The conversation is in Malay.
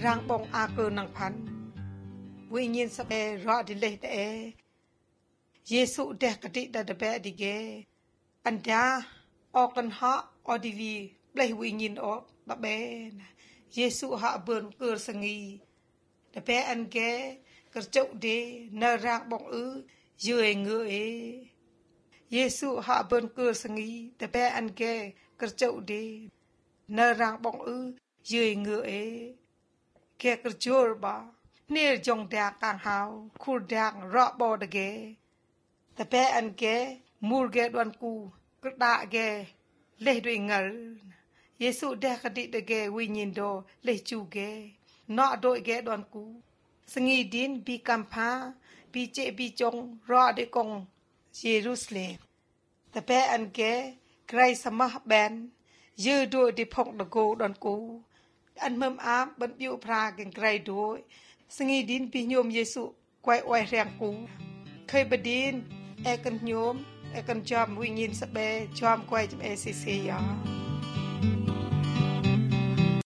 rang bong a cơ nang phan vi nhiên sa be ro di le te Yesu de kati da de be di ge anda o kan ha o di vi plei vi nhiên o ba be Yesu ha bơn cơ sangi de be an ge cơ chau de na rang bong yue ngue Yesu ha bơn cơ sangi de be an ge cơ chau de na rang bong yue ngue ke cơ chur ba near jong da kang hao khur dang ro bo de ge the be an ge mur ge don ku da ge le doi ngal Yesu de ka di de ge wi nyin do le chu ge no do ge don ku sangi din bi kam pha bi che bi chong ro de kong Jerusalem the be an ge krai samah ben ye do de phok de go don ku an mâm ám bận biu phra gen krai do sangi din bi nyom Yesu kwai oi reng ku khơi bedin e kan nyom e kan jam wi nyin sa be jam kwai jam e si ya